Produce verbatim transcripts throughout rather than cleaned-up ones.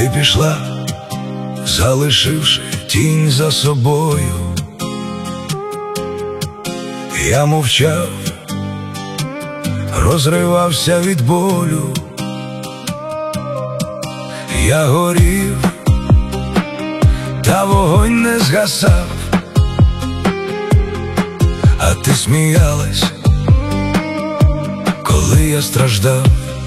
Ти пішла, залишивши тінь за собою. Я мовчав, розривався від болю. Я горів, та вогонь не згасав, а ти сміялась, коли я страждав.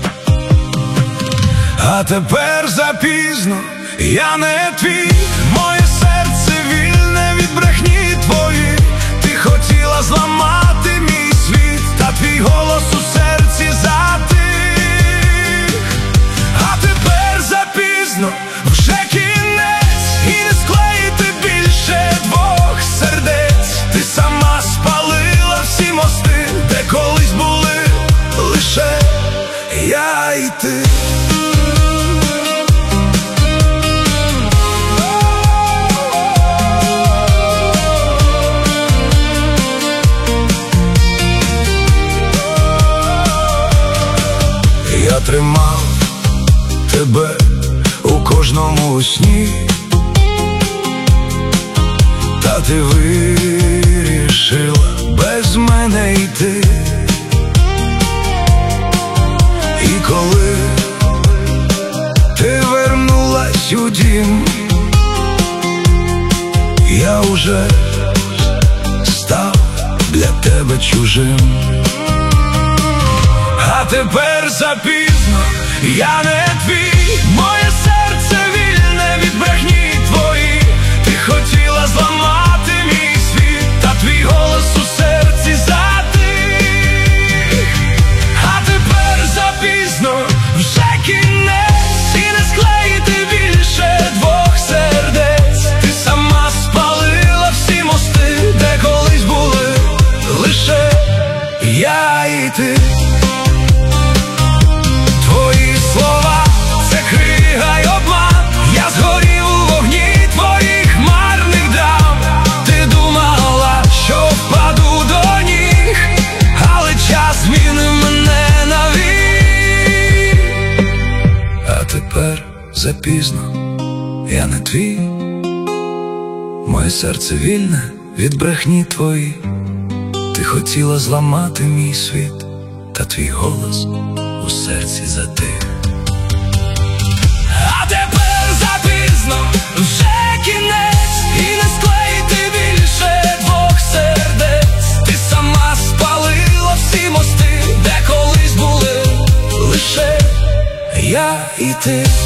А тепер запізно, я не твій, моє серце вільне від брехні твої. Ти хотіла зламати мій світ, та твій голос у серці затих. А тепер запізно, вже кінець, і не склеїти більше двох сердець. Ти сама спалила всі мости, де колись були лише я і ти. Я тримав тебе у кожному сні, та ти вирішила без мене йти. І коли ти вернулась у дім, я уже став для тебе чужим. А тепер запізно, я не твій, моє серце вільне від брехні твої. Ти хотіла зламати мій світ, та твій голос у серці затих. А тепер запізно, вже кінець, і не склеїти більше двох сердець. Ти сама спалила всі мости, де колись були лише я і ти. Твої слова – це крига й обман. Я згорів у вогні твоїх марних драм. Ти думала, що впаду до ніг, але час змінив мене навік. А тепер запізно, я не твій, моє серце вільне від брехні твої. Ти хотіла зламати мій світ, та твій голос у серці затих. А тепер запізно, вже кінець, і не склеїти більше двох сердець. Ти сама спалила всі мости, де колись були лише я і ти.